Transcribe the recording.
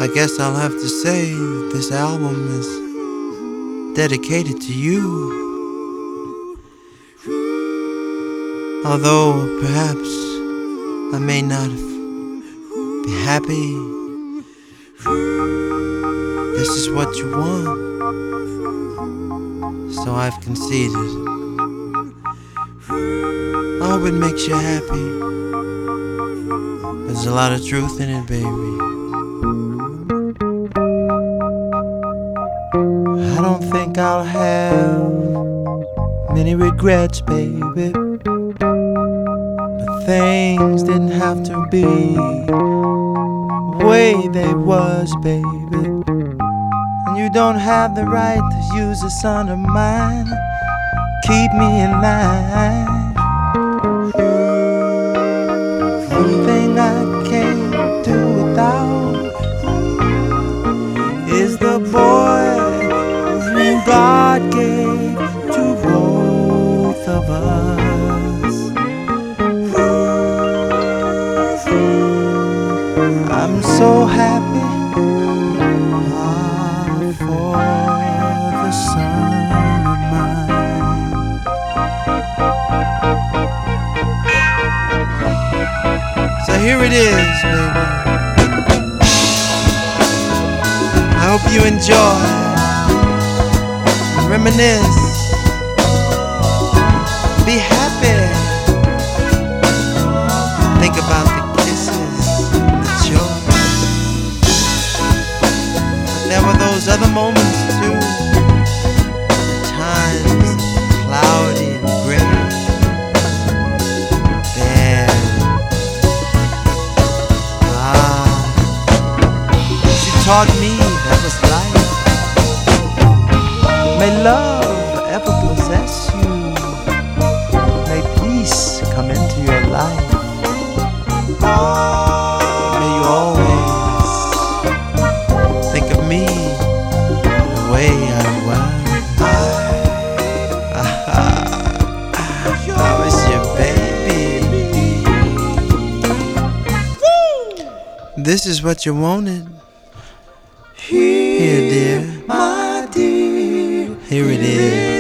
I guess I'll have to say that this album is dedicated to you. Although perhaps I may not be happy, this is what you want, so I've conceded. I hope it makes you happy. There's a lot of truth in it, baby. I don't think I'll have many regrets, baby, but things didn't have to be the way they was, baby. And you don't have the right to use a son of mine, keep me in line. One thing I can't do without is the boy whom God gave to both of us. I'm so happy for the son of mine. So here it is, baby. I hope you enjoy, reminisce, be happy, think about the kisses, the joy. But there were those other moments too, the times cloudy and gray. Taught me that was life. May love ever possess you. May peace come into your life. May you always think of me the way I was. I was your baby. This is what you wanted. Here, dear, my dear, here it is.